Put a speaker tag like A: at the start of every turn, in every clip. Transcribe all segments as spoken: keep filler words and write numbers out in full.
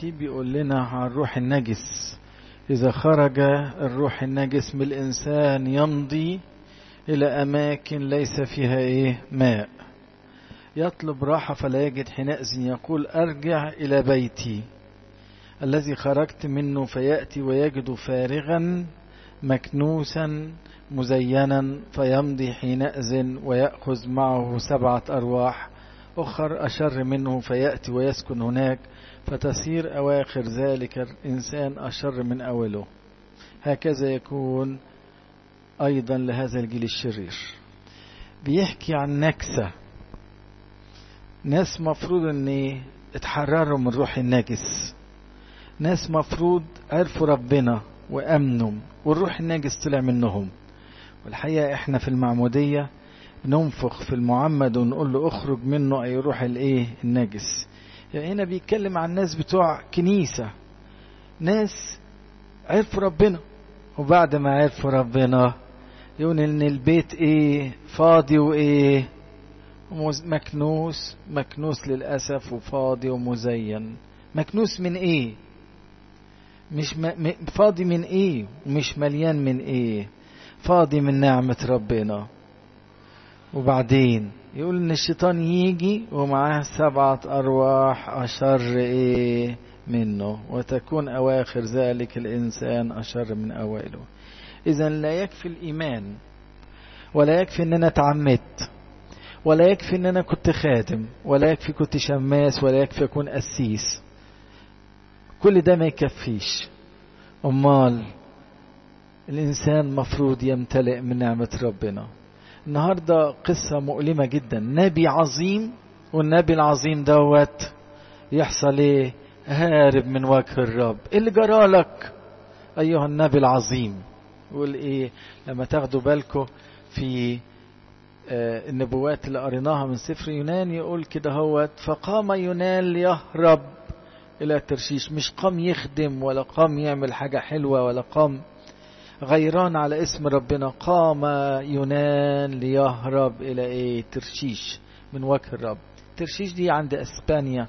A: الترتيب بيقول لنا عن الروح النجس. إذا خرج الروح النجس من الإنسان يمضي إلى أماكن ليس فيها إيه ماء، يطلب راحة فلا يجد، حينئذ يقول أرجع إلى بيتي الذي خرجت منه، فيأتي ويجد فارغا مكنوسا مزينا، فيمضي حينئذ ويأخذ معه سبعة أرواح أخر أشر منه، فيأتي ويسكن هناك، فتصير أواخر ذلك الإنسان أشر من أوله. هكذا يكون أيضا لهذا الجيل الشرير. بيحكي عن نكسة، ناس مفروض أن اتحرروا من روح النجس، ناس مفروض عرفوا ربنا وأمنوا والروح النجس طلع منهم. والحقيقة احنا في المعمودية ننفخ في المعمد ونقول له اخرج منه أي روح الايه النجس. يعني هنا بيتكلم عن ناس بتوع كنيسة، ناس عرفوا ربنا، وبعد ما عرفوا ربنا يقول ان البيت ايه فاضي وايه مكنوس، مكنوس للأسف وفاضي ومزين. مكنوس من ايه؟ مش م... فاضي من ايه ومش مليان من ايه؟ فاضي من نعمة ربنا. وبعدين يقول ان الشيطان يجي ومعاه سبعة ارواح اشر ايه منه، وتكون اواخر ذلك الانسان اشر من اوائله. اذا لا يكفي الايمان، ولا يكفي ان انا اتعمدت، ولا يكفي ان انا كنت خادم، ولا يكفي كنت شماس، ولا يكفي اكون قسيس. كل ده ما يكفيش. امال الانسان مفروض يمتلئ من نعمة ربنا. النهاردة قصة مؤلمة جدا، نبي عظيم، والنبي العظيم دوت يحصل ايه؟ هارب من وجه الرب. ايه اللي جرالك ايها النبي العظيم؟ يقول ايه لما تاخدوا بالكم في آه النبوات اللي قريناها من سفر يونان؟ يقول كده هوت فقام يونان ليهرب الى ترشيش. مش قام يخدم، ولا قام يعمل حاجة حلوة، ولا قام غيران على اسم ربنا. قام يونان ليهرب الى ايه؟ ترشيش، من وجه الرب. ترشيش دي عند اسبانيا.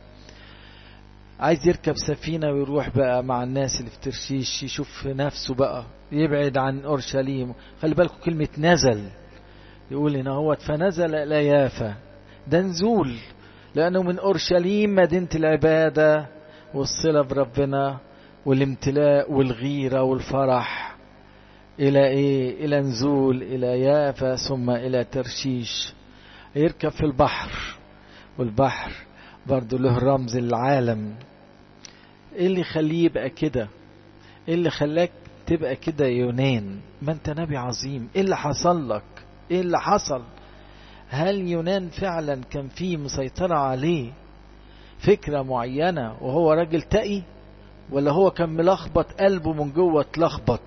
A: عايز يركب سفينة ويروح بقى مع الناس اللي في ترشيش، يشوف نفسه بقى، يبعد عن اورشليم. خلي بالكم كلمة نزل، يقول هنا هو فنزل الى يافا. ده نزول، لانه من اورشليم مدينة العبادة والصلة بربنا والامتلاء والغيرة والفرح، إلى إيه؟ إلى نزول إلى يافا ثم إلى ترشيش. يركب في البحر، والبحر برضو له رمز العالم. إيه اللي يخليه يبقى كده؟ إيه اللي خلاك تبقى كده يونان؟ ما أنت نبي عظيم. إيه اللي حصل لك؟ إيه اللي حصل؟ هل يونان فعلا كان فيه مسيطرة عليه فكرة معينة وهو راجل تقي، ولا هو كان ملخبط قلبه من جوه اتلخبط؟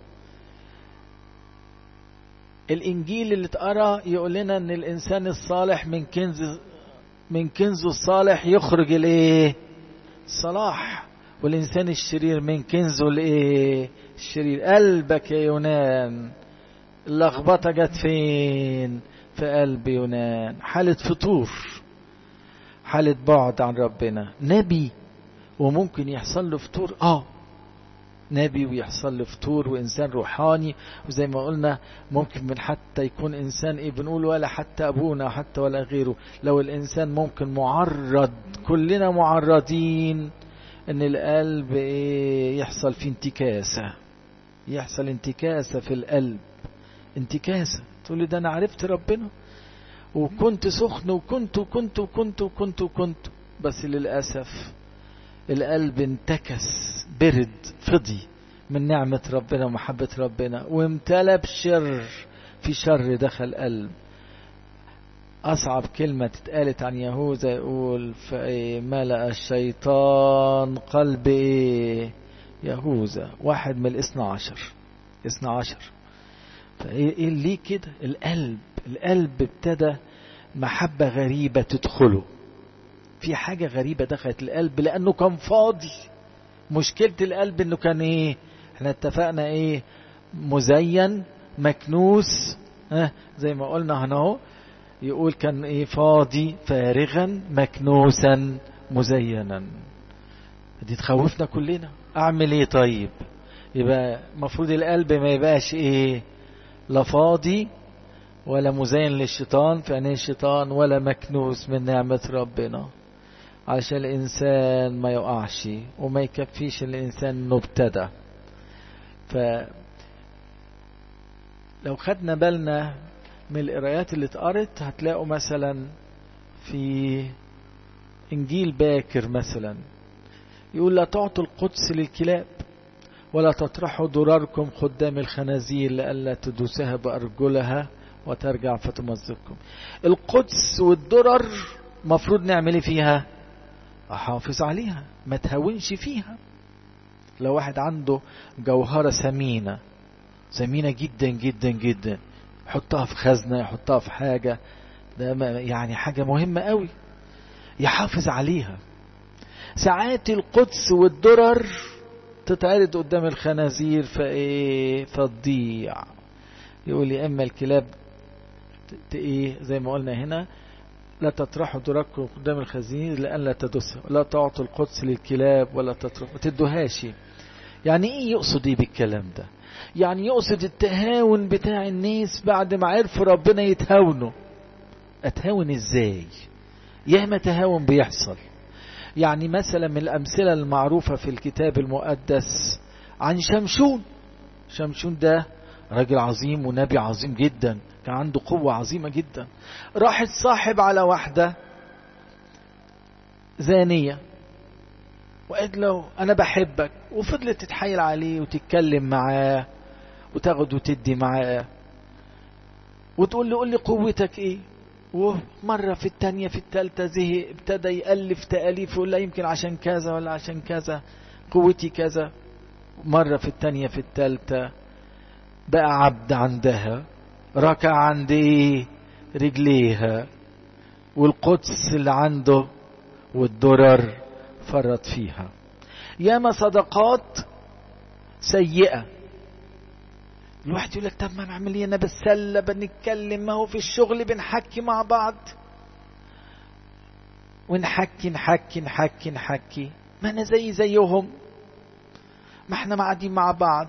A: الانجيل اللي اتقرا يقول لنا ان الانسان الصالح من كنز من كنزه الصالح يخرج الايه؟ الصلاح. والانسان الشرير من كنزه الايه؟ الشرير. قلبك يا يونان اللخبطه جت فين؟ في قلب يونان. حاله فتور، حاله بعد عن ربنا. نبي وممكن يحصل له فتور، اه نبي ويحصل له فتور، وإنسان روحاني. وزي ما قلنا ممكن من حتى يكون إنسان إيه بنقول ولا حتى أبونا حتى ولا غيره. لو الإنسان ممكن معرض، كلنا معرضين إن القلب إيه يحصل فيه انتكاسة، يحصل انتكاسة في القلب. انتكاسة تقول لي ده أنا عرفت ربنا وكنت سخن وكنت وكنت وكنت وكنت وكنت بس للأسف القلب انتكس، برد، فضي من نعمة ربنا ومحبة ربنا، وامتلأ بشر. في شر دخل قلب. أصعب كلمة تتقالت عن يهوذا يقول ملأ الشيطان قلب يهوذا. واحد من الاثنى عشر اثنى عشر. فإيه ليه كده؟ القلب القلب ابتدى محبة غريبة تدخله. في حاجة غريبة دخلت القلب لأنه كان فاضي. مشكلة القلب أنه كان إيه؟ احنا اتفقنا إيه؟ مزين، مكنوس، اه زي ما قلنا هنا اهو. يقول كان إيه؟ فاضي، فارغا، مكنوسا، مزينا. دي تخوفنا كلنا. اعمل ايه طيب؟ يبقى مفروض القلب ما يبقاش ايه؟ لا فاضي ولا مزين للشيطان في عينين الشيطان ولا مكنوس من نعمة ربنا، عشان الإنسان ما يقعش وما يكفيش الإنسان انه ابتدى. فلو خدنا بالنا من القرايات اللي اتقرت هتلاقوا مثلا في إنجيل باكر مثلا يقول لا تعطوا القدس للكلاب ولا تطرحوا ضراركم قدام الخنازير لئلا تدوسها بأرجلها وترجع فتمزقكم. القدس والضرر مفروض نعمل فيها؟ احافظ عليها، ما تهونش فيها. لو واحد عنده جوهرة ثمينة ثمينة جدا جدا جدا يحطها في خزنة، يحطها في حاجة، ده يعني حاجة مهمة قوي، يحافظ عليها. ساعات القدس والضرر تتعرض قدام الخنازير فايه فتضيع. يقول لي اما الكلاب ايه زي ما قلنا هنا، لا تطرحوا ضراركم قدام الخنازير لئلا تدوسها، لا تعطوا القدس للكلاب ولا تطرحوا، ما تدوهاش. يعني ايه يقصد ايه بالكلام ده؟ يعني يقصد التهاون بتاع الناس بعد ما عرفوا ربنا يتهاونوا. اتهاون ازاي؟ ياما تهاون بيحصل. يعني مثلا من الامثله المعروفه في الكتاب المقدس عن شمشون. شمشون ده راجل عظيم ونبي عظيم جدا، كان عنده قوة عظيمة جدا. راح اتصاحب على واحدة زانية وقالت له أنا بحبك، وفضلت تتحايل عليه وتتكلم معاه وتاخد وتدي معاه وتقول له قول لي قوتك ايه. ومرة في التانية في التالتة زهق، ابتدى يألف تأليف ويقول لا يمكن عشان كذا ولا عشان كذا قوتي كذا. مرة في التانية في التالتة بقى عبد عندها، ركع عند ايه؟ رجليها، والقدس اللي عنده والضرر فرط فيها. ياما صدقات سيئة الواحد يقول لك طب ما نعمل ايه، انا بسلة بنتكلم، ما هو في الشغل بنحكي مع بعض ونحكي نحكي نحكي نحكي، ما انا زي زيهم، ما احنا قاعدين مع بعض.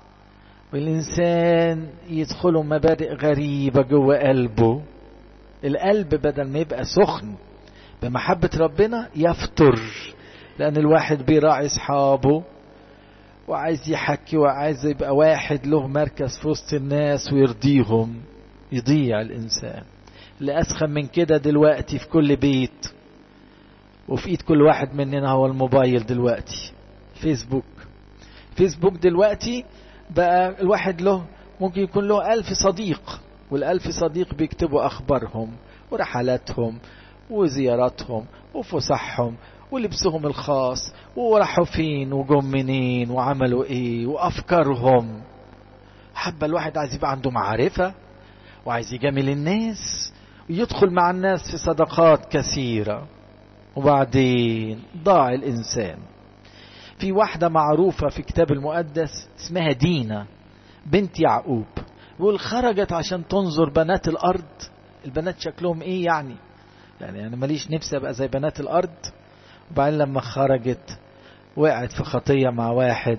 A: والإنسان يدخله مبادئ غريبة جوه قلبه. القلب بدل ما يبقى سخن بمحبة ربنا يفتر، لأن الواحد بيراعي أصحابه وعايز يحكي وعايز يبقى واحد له مركز في وسط الناس ويرضيهم. يضيع الإنسان. اللي أسخن من كده دلوقتي في كل بيت وفي إيد كل واحد مننا هو الموبايل دلوقتي، فيسبوك. فيسبوك دلوقتي بقى الواحد له ممكن يكون له ألف صديق، والألف صديق بيكتبوا أخبارهم ورحلاتهم وزياراتهم وفسحهم ولبسهم الخاص وراحوا فين وجم منين وعملوا ايه وأفكارهم. حبة الواحد عايز يبقى عنده معرفة وعايز يجامل الناس ويدخل مع الناس في صداقات كثيرة، وبعدين ضاع الإنسان. في واحدة معروفة في كتاب المقدس اسمها دينا بنت يعقوب، يقول خرجت عشان تنظر بنات الأرض. البنات شكلهم ايه يعني؟ يعني أنا ماليش نفسي أبقى زي بنات الأرض. وبعدين لما خرجت وقعت في خطية مع واحد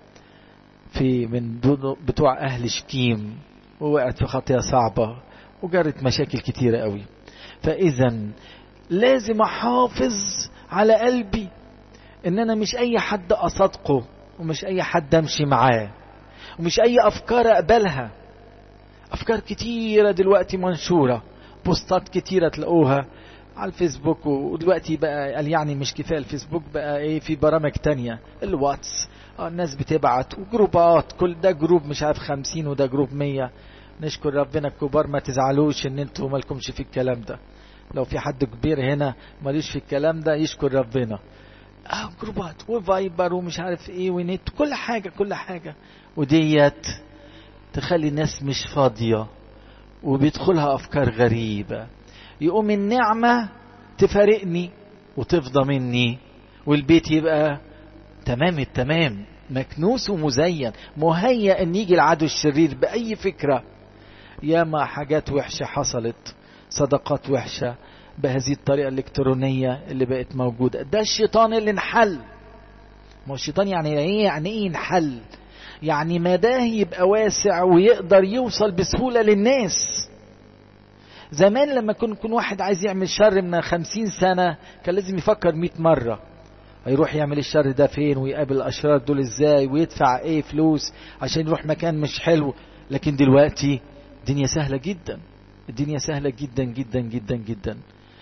A: في من بتوع أهل شكيم، ووقعت في خطية صعبة وجرت مشاكل كتيرة قوي. فإذا لازم أحافظ على قلبي، ان انا مش اي حد اصدقه ومش اي حد امشي معاه ومش اي افكار اقبلها. افكار كتيرة دلوقتي منشورة، بوستات كتيرة تلاقوها على الفيسبوك، ودلوقتي بقى قال يعني مش كفاية الفيسبوك، بقى ايه في برامج تانية، الواتس، اه الناس بتبعت وجروبات، كل ده جروب مش عارف خمسين وده جروب مية. نشكر ربنا الكبار ما تزعلوش ان انتوا مالكمش في الكلام ده. لو في حد كبير هنا ماليش في الكلام ده يشكر ربنا. اه جروبات وفايبر ومش عارف ايه ونت، كل حاجة كل حاجة، وديت تخلي الناس مش فاضية وبيدخلها افكار غريبة. يقوم النعمة تفارقني وتفضى مني، والبيت يبقى تمام التمام مكنوس ومزين، مهيأ ان يجي العدو الشرير بأي فكرة. ياما حاجات وحشة حصلت، صدقات وحشة بهذه الطريقة الإلكترونية اللي بقت موجودة. ده الشيطان اللي انحل ما هو الشيطان يعني ايه؟ يعني ايه ينحل؟ يعني مداه يبقى واسع ويقدر يوصل بسهولة للناس. زمان لما كن يكون واحد عايز يعمل شر من خمسين سنة كان لازم يفكر مئة مرة هيروح يعمل الشر ده فين، ويقابل الأشرار دول ازاي، ويدفع ايه فلوس عشان يروح مكان مش حلو. لكن دلوقتي الدنيا سهلة جدا، الدنيا سهلة جدا جدا جدا جدا.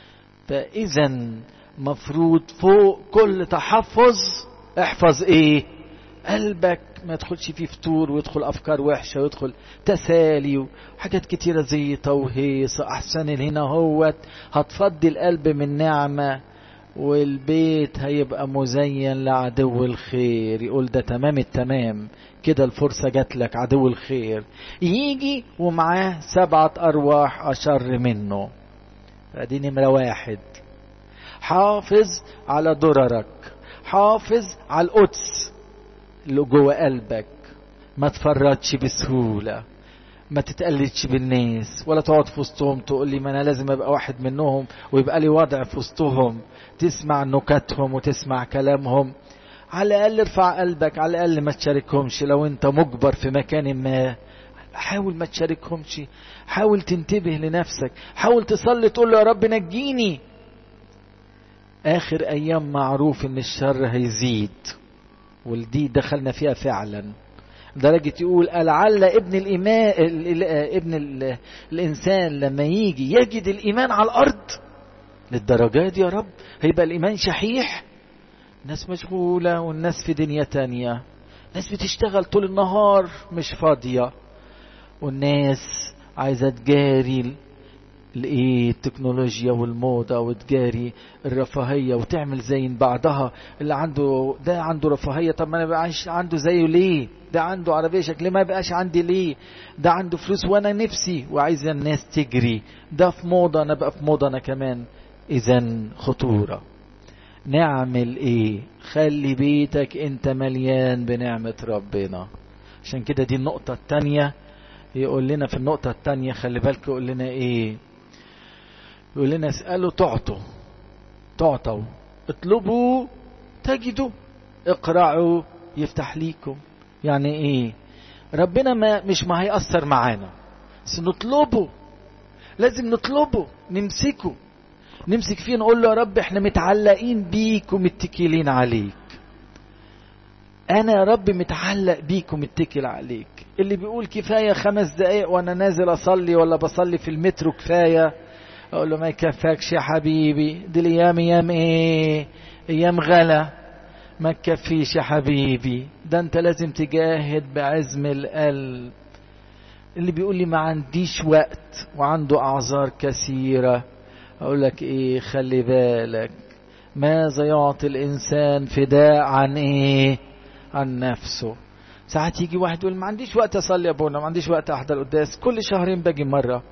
A: فإذا مفروض فوق كل تحفظ احفظ ايه؟ قلبك، ما يدخلش فيه فتور ويدخل افكار وحشة ويدخل تسالي وحاجات كتيرة زي توهيص. احسن هنا هوت هتفضي القلب من نعمة، والبيت هيبقى مزين لعدو الخير. يقول ده تمام التمام كده، الفرصة جات لك، عدو الخير يجي ومعاه سبعة ارواح اشر منه. فدي نمرة واحد. حافظ على دررك، حافظ على القدس اللي جوه قلبك، ما تفرطش بسهولة، ما تتقلدش بالناس، ولا تقعد في وسطهم تقول لي ما انا لازم ابقى واحد منهم ويبقى لي وضع في وسطهم. تسمع نكتهم وتسمع كلامهم، على الاقل ارفع قلبك، على الاقل ما تشاركهمش. لو انت مجبر في مكان ما حاول ما تشاركهمش، حاول تنتبه لنفسك، حاول تصلي تقول له يا رب نجيني. اخر ايام معروف ان الشر هيزيد، والدي دخلنا فيها فعلا، درجة يقول لعل ابن الإيمان ابن ال الإنسان لما يجي يجد الإيمان على الأرض. للدرجة دي يا رب هيبقى الإيمان شحيح؟ الناس مشغولة والناس في دنيا تانية، ناس بتشتغل طول النهار مش فاضية، والناس عايزة تجاري الايه التكنولوجيا والموضة، وتجاري الرفاهية وتعمل زي بعضها. اللي عنده ده عنده رفاهية، طب ما انا بقاش عنده زيه ليه؟ ده عنده عربية شكل ما بقاش عندي ليه؟ ده عنده فلوس وانا نفسي، وعايز الناس تجري. ده في موضة انا بقى في موضة انا كمان. اذا خطورة. نعمل ايه؟ خلي بيتك انت مليان بنعمة ربنا. عشان كده دي النقطة التانية. يقول لنا في النقطة التانية خلي بالك، يقول لنا ايه؟ يقول لنا اسألوا تعطوا، تعطوا، اطلبوا تجدوا، اقرعوا يفتح ليكم. يعني ايه؟ ربنا ما مش ما هيأثر معانا، بس نطلبه، لازم نطلبه، نمسكه، نمسك فيه، نقول له يا رب احنا متعلقين بيك ومتكلين عليك. انا يا رب متعلق بيك ومتكل عليك. اللي بيقول كفاية خمس دقايق وانا نازل اصلي ولا بصلي في المترو كفاية، اقول له ما يكفاكش يا حبيبي، دي الايام ايام ايه؟ ايام غلا، ما تكفيش يا حبيبي، ده انت لازم تجاهد بعزم القلب. اللي بيقول لي ما عنديش وقت وعنده اعذار كثيرة، اقول لك ايه؟ خلي بالك، ماذا يعطي الانسان فداء عن ايه؟ عن نفسه. ساعات يجي واحد يقول ما عنديش وقت اصلي يا ابونا، ما عنديش وقت احضر قداس، كل شهرين باجي مرة،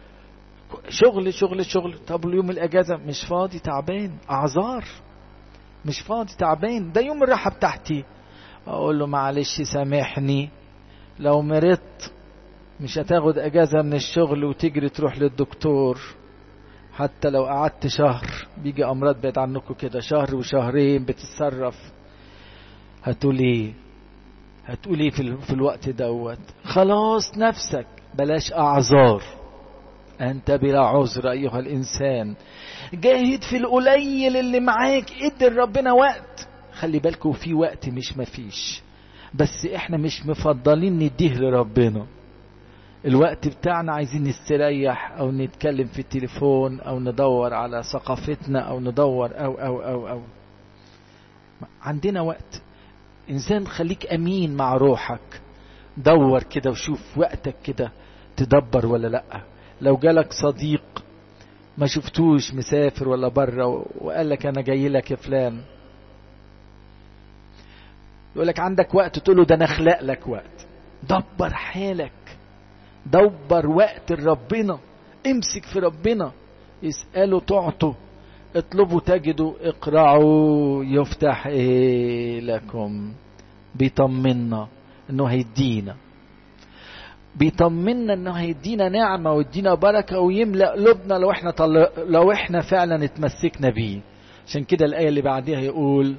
A: شغل شغل شغل. طب اليوم الاجازة مش فاضي، تعبان، اعذار، مش فاضي تعبان، ده يوم الراحة بتاعتي. اقول له معلش سامحني، لو مرضت مش هتاخد اجازة من الشغل وتجري تروح للدكتور. حتى لو قعدت شهر، بيجي امراض بعيد عنكم كده، شهر وشهرين بتتصرف. هتقولي هتقولي في, في الوقت دوت خلاص نفسك، بلاش اعذار. انت بلا عذر ايها الانسان، جاهد في القليل اللي معاك، ادي ربنا وقت. خلي بالكوا في وقت مش مفيش، بس احنا مش مفضلين نديه لربنا. الوقت بتاعنا عايزين نستريح، او نتكلم في التليفون، او ندور على ثقافتنا، او ندور او او او او عندنا وقت. انسان خليك امين مع روحك، دور كده وشوف وقتك كده تدبر ولا لا. لو جالك صديق ما شفتوش مسافر ولا بره وقال لك انا جاي لك يا فلان، يقول لك عندك وقت، تقول له ده انا اخلق لك وقت. دبر حالك، دبر وقت ربنا، امسك في ربنا. اسألوا تعطوا، اطلبوا تجدوا، اقرعوا يفتح ايه لكم. بيطمنا انه هيدينا، بيطمنا انه هيدينا نعمة ويدينا بركة ويملأ قلوبنا لو احنا طل... لو احنا فعلا اتمسكنا بيه. عشان كده الآية اللي بعديها يقول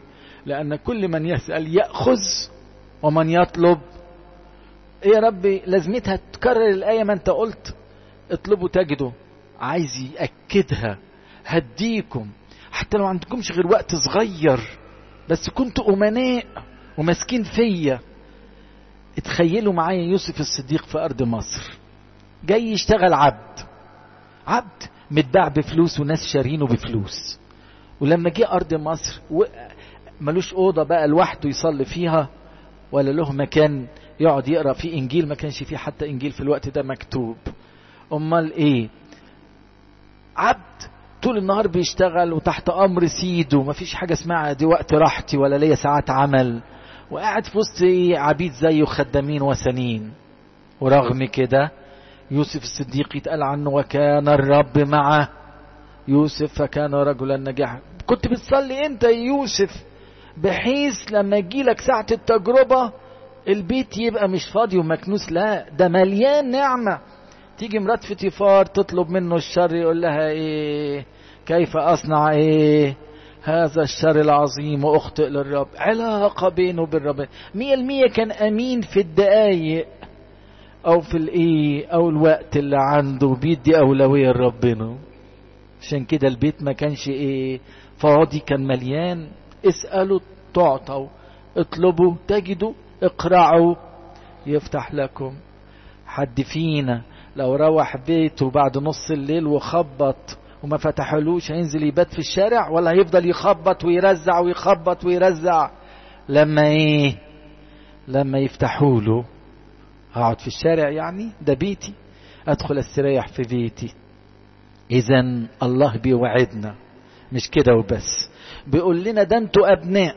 A: لأن كل من يسأل يأخذ ومن يطلب. ايه يا ربي لازمتها تكرر الآية؟ ما انت قلت اطلبوا تجدوا. عايز يأكدها، هديكم حتى لو عندكمش غير وقت صغير، بس كنتوا أمناء ومسكين فيا. اتخيلوا معايا يوسف الصديق في أرض مصر جاي يشتغل عبد، عبد متباع بفلوس وناس شارينه بفلوس. ولما جه أرض مصر ملوش أوضة بقى لوحده يصلي فيها، ولا له مكان يقعد يقرأ فيه إنجيل، ما كانش فيه حتى إنجيل في الوقت ده مكتوب. أمال إيه؟ عبد طول النهار بيشتغل وتحت أمر سيده، ما فيش حاجة اسمها دي وقت راحتي ولا ليا ساعات عمل، وقاعد في وسط عبيد زيه خدامين وسنين. ورغم كده يوسف الصديق يتقال عنه وكان الرب معه يوسف فكان رجلا ناجحا. كنت بتصلي انت يا يوسف بحيث لما يجيلك ساعة التجربة البيت يبقى مش فاضي ومكنوس، لا ده مليان نعمة. تيجي مرات فطيفار تطلب منه الشر يقول لها ايه؟ كيف اصنع ايه هذا الشر العظيم واخطئ للرب. علاقة بينه وبين ربنا مية المية. كان امين في الدقايق او في الايه او الوقت اللي عنده، بيدي اولوية لربنا. عشان كده البيت ما كانش ايه فاضي، كان مليان. اسألوا تعطوا، اطلبوا تجدوا، اقرعوا يفتح لكم. حد فينا لو روح بيته بعد نص الليل وخبط وما فتحلوش هينزل يبات في الشارع، ولا هيفضل يخبط ويرزع ويخبط ويرزع لما ايه لما يفتحوا له؟ هقعد في الشارع يعني؟ ده بيتي، ادخل استريح في بيتي. اذا الله بيوعدنا مش كده وبس، بيقول لنا ده انتوا ابناء.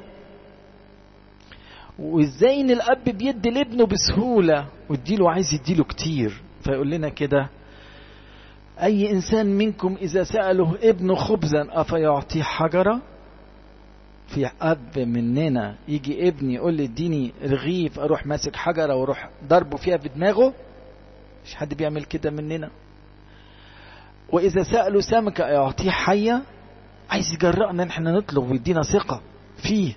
A: وازاي ان الاب بيدي لابنه بسهولة ويديله عايز يديله كتير. فيقول لنا كده اي انسان منكم اذا سأله ابنه خبزا افيعطيه حجرة؟ في اب مننا يجي ابني يقول لي اديني رغيف اروح ماسك حجرة واروح ضربه فيها في دماغه؟ مش حد بيعمل كده مننا. واذا سأله سمكة يعطيه حية؟ عايز يجرأنا ان احنا نطلب ويدينا ثقة فيه.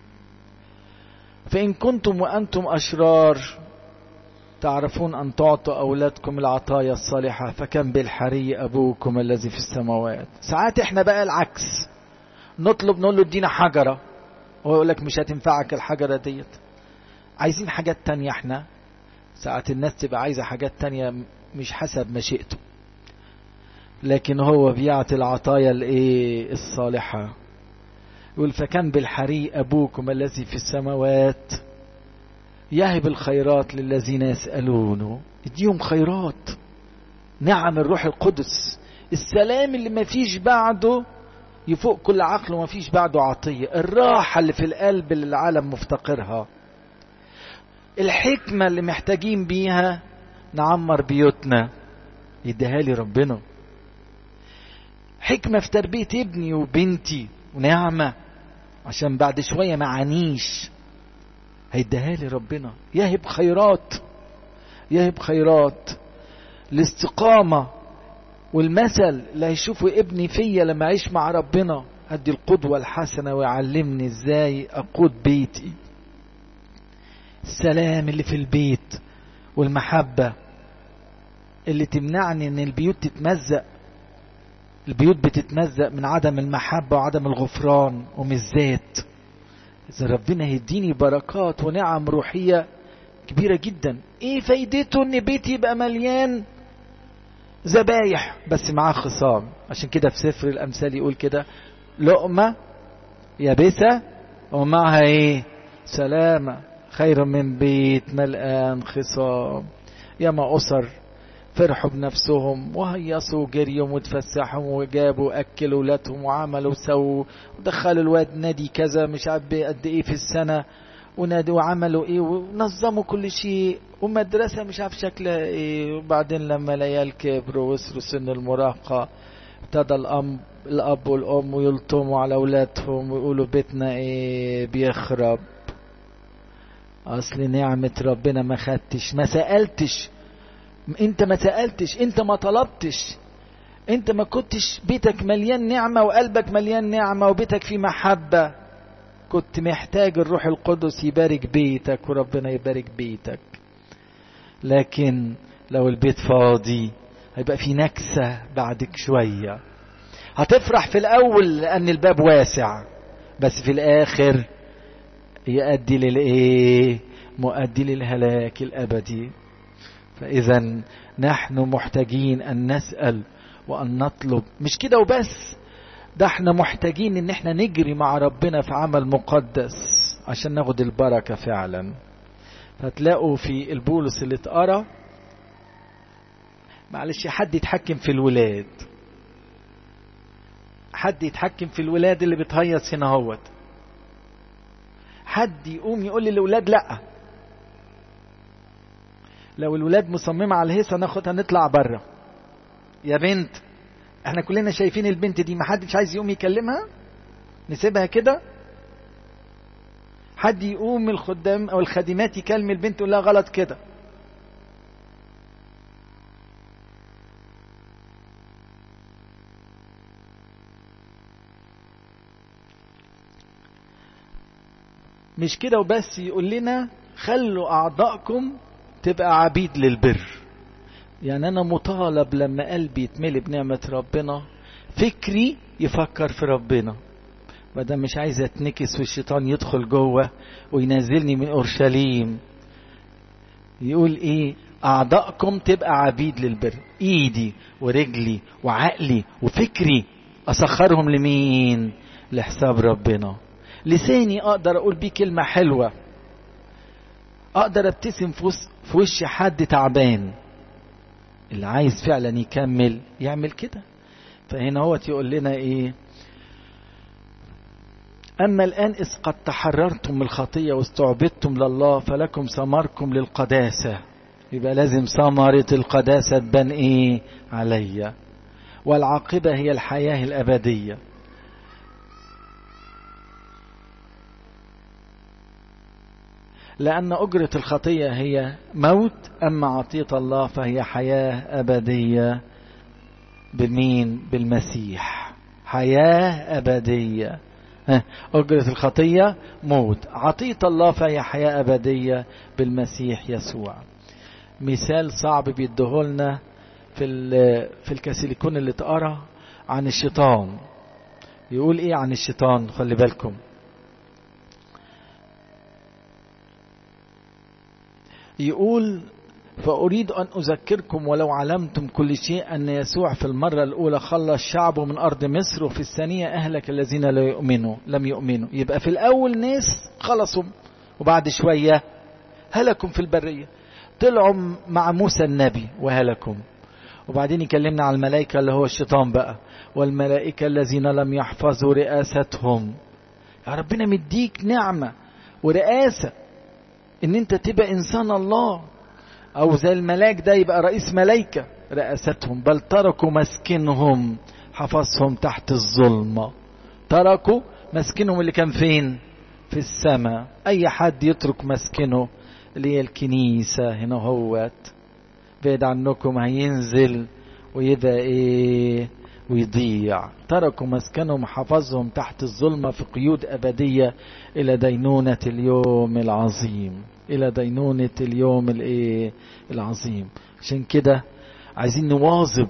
A: فإن كنتم وأنتم أشرار تعرفون أن تعطوا أولادكم العطايا الصالحة فكم بالحري أبوكم الذي في السماوات. ساعات احنا بقى العكس، نطلب نقول له ادينا حجرة، هو يقول لك مش هتنفعك الحجرة ديت. عايزين حاجات تانية احنا. ساعات الناس تبقى عايزة حاجات تانية مش حسب مشيئته، لكن هو بيعطي العطايا الايه الصالحة. يقول فكم بالحري أبوكم الذي في السماوات يهب الخيرات للذين يسألونه. اديهم خيرات، نعم الروح القدس، السلام اللي ما فيش بعده يفوق كل عقل وما فيش بعده عطية، الراحة اللي في القلب اللي العالم مفتقرها، الحكمة اللي محتاجين بيها نعمر بيوتنا يديها لي ربنا. حكمة في تربية ابني وبنتي ونعمة عشان بعد شوية معانيش، هيديها لي ربنا. يهب خيرات، يهب خيرات. الاستقامة والمثل اللي هيشوفه ابني فيا لما اعيش مع ربنا، ادي القدوة الحسنة ويعلمني ازاي اقود بيتي. السلام اللي في البيت والمحبة اللي تمنعني ان البيوت تتمزق. البيوت بتتمزق من عدم المحبة وعدم الغفران ومن الذات. إذا ربنا يديني بركات ونعم روحية كبيرة جدا، ايه فايدته ان بيتي يبقى مليان ذبايح بس معاه خصام؟ عشان كده في سفر الأمثال يقول كده لقمة يابسة ومعها ايه سلامة خير من بيت ملآن خصام. ياما أسر فرحوا بنفسهم وهيصوا وجريوا وتفسحوا وجابوا أكلوا ولادهم وعملوا وسووا ودخلوا الواد نادي كذا مش عارف قد ايه في السنة، ونادي وعملوا ايه ونظموا كل شيء، ومدرسة مش عارف شكلها ايه. وبعدين لما العيال كبروا وصلوا سن المراهقة ابتدى الأب الأب والأم يلطموا على أولادهم ويقولوا بيتنا ايه بيخرب. أصل نعمة ربنا ما خدتش، ما سألتش، انت ما سألتش، انت ما طلبتش، انت ما كنتش بيتك مليان نعمة وقلبك مليان نعمة وبيتك فيه محبة. كنت محتاج الروح القدس يبارك بيتك وربنا يبارك بيتك. لكن لو البيت فاضي هيبقى في نكسة بعدك شوية. هتفرح في الأول لأن الباب واسع، بس في الآخر يؤدي للإيه؟ مؤدي للهلاك الأبدي. فإذا نحن محتاجين أن نسأل وأن نطلب. مش كده وبس، ده احنا محتاجين ان احنا نجري مع ربنا في عمل مقدس عشان ناخد البركة فعلا. فتلاقوا في البولس اللي اتقرا، معلش حد يتحكم في الولاد، حد يتحكم في الولاد اللي بتهيص هنا هوت، حد يقوم يقول للولاد لا، لو الولاد مصممة على الهيصة ناخدها نطلع بره. يا بنت احنا كلنا شايفين البنت دي، ما حدش عايز يقوم يكلمها، نسيبها كده. حد يقوم من الخدام او الخادمات يكلم البنت يقول لها غلط كده. مش كده وبس، يقول لنا خلوا اعضائكم تبقى عبيد للبر. يعني انا مطالب لما قلبي يتملي بنعمة ربنا فكري يفكر في ربنا، بدل مش عايز اتنكس والشيطان يدخل جوه وينزلني من اورشليم. يقول ايه؟ اعضائكم تبقى عبيد للبر. ايدي ورجلي وعقلي وفكري اسخرهم لمين؟ لحساب ربنا. لساني اقدر اقول بيه كلمة حلوة، اقدر ابتسم في وش حد تعبان. اللي عايز فعلا يكمل يعمل كده. فهنا هو يقول لنا ايه؟ اما الان اذ قد تحررتم من الخطية واستعبدتم لله فلكم ثمركم للقداسة. يبقى لازم ثمرة القداسة تبان ايه؟ عليا. والعاقبة هي الحياة الابدية. لأن أجرة الخطية هي موت، أما عطية الله فهي حياة أبدية. بمين؟ بالمسيح. حياة أبدية. أجرة الخطية موت، عطية الله فهي حياة أبدية بالمسيح يسوع. مثال صعب بيديهولنا في في الكاسيليكون اللي اتقرا عن الشيطان. يقول إيه عن الشيطان؟ خلي بالكم. يقول فأريد أن أذكركم ولو علمتم كل شيء أن يسوع في المرة الأولى خلص شعبه من أرض مصر، وفي الثانية أهلك الذين لا يؤمنوا لم يؤمنوا. يبقى في الأول ناس خلصوا وبعد شوية هلكم في البرية، طلعوا مع موسى النبي وهلكم. وبعدين يكلمنا على الملائكة اللي هو الشيطان بقى، والملائكة الذين لم يحفظوا رئاستهم. يا ربنا مديك نعمة ورئاسة ان انت تبقى انسان الله، او زي الملاك ده يبقى رئيس ملايكة رئاستهم، بل تركوا مسكنهم حفظهم تحت الظلمة. تركوا مسكنهم اللي كان فين؟ في السماء. اي حد يترك مسكنه اللي هي الكنيسة هنا هوت بعيد عنكم هينزل ويبقى ايه؟ ويضيع. تركوا مسكنهم حفظهم تحت الظلمة في قيود أبدية إلى دينونة اليوم العظيم. إلى دينونة اليوم الايه؟ العظيم. عشان كده عايزين نواظب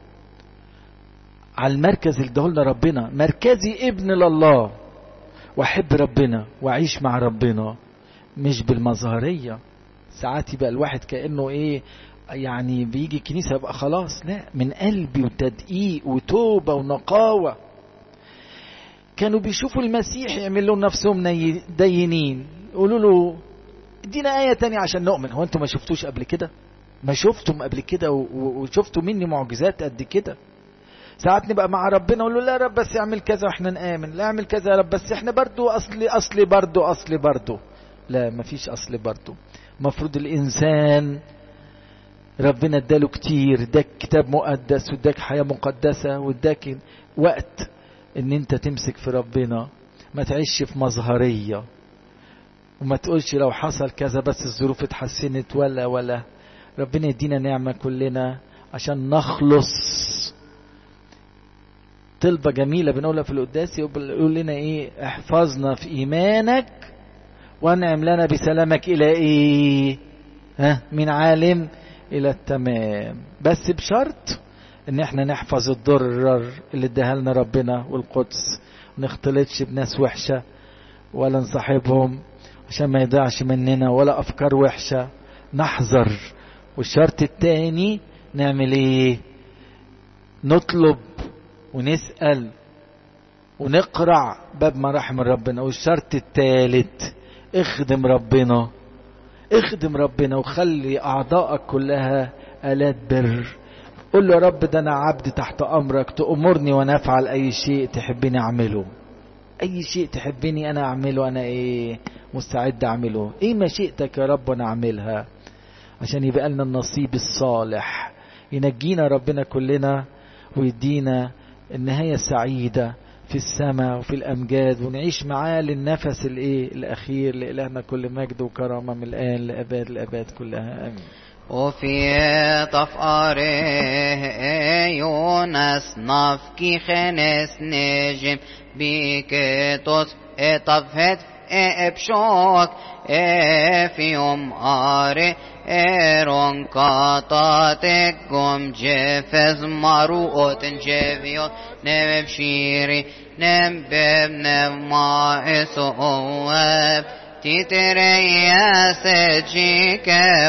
A: على المركز اللي اداهولنا ربنا. مركزي ابن لله واحب ربنا واعيش مع ربنا، مش بالمظهرية. ساعات يبقى الواحد كأنه ايه يعني بيجي الكنيسة يبقى خلاص، لا، من قلبي وتدقيق وتوبة ونقاوة. كانوا بيشوفوا المسيح يعملوا نفسهم دينين، يقولوا له ادينا آية تانية عشان نؤمن. هو انتوا ما شفتوش قبل كده؟ ما شفتم قبل كده وشفتوا مني معجزات قد كده؟ ساعات نبقى مع ربنا نقول له لا يا رب بس اعمل كذا واحنا نآمن، لا اعمل كذا يا رب بس احنا برضو اصلي اصلي برضو اصلي برضو. لا، مفيش اصلي برضو. مفروض الانسان ربنا اداله كتير، اداك كتاب مقدس واداك حياة مقدسة واداك وقت ان انت تمسك في ربنا، ما تعيش في مظهرية وما تقولش لو حصل كذا بس الظروف اتحسنت ولا ولا. ربنا يدينا نعمة كلنا عشان نخلص طلبة جميلة بنقولها في القداس، يقول لنا ايه؟ احفظنا في ايمانك وانعم لنا بسلامك الى ايه؟ ها من عالم الى التمام. بس بشرط ان احنا نحفظ الضرر اللي اداها لنا ربنا والقدس، نختلطش بناس وحشة ولا نصاحبهم عشان ما يضيعش مننا، ولا افكار وحشة، نحذر. والشرط التاني نعمل ايه؟ نطلب ونسأل ونقرع باب مراحم ربنا. والشرط الثالث اخدم ربنا، اخدم ربنا وخلي اعضائك كلها آلات بر. قل له يا رب ده انا عبد تحت امرك، تأمرني وانا افعل اي شيء تحبني اعمله، اي شيء تحبني انا اعمله، انا ايه مستعد اعمله. ايه مشيئتك يا رب وانا اعملها، عشان يبقى لنا النصيب الصالح، ينجينا ربنا كلنا ويدينا النهاية السعيدة في السماء وفي الأمجاد، ونعيش معاه للنفس الايه الأخير. لإلهنا كل مجد وكرامة من الآن لأباد الأباد كلها آمين.
B: وفي طفاره يونس نفكي خنس نجم بكتوس طفت ابشوك في يوم آري ايرون قاطاتك قم جفز مروت جفيوت نمبشيري نمبب نمائس اواب تتريا سجيك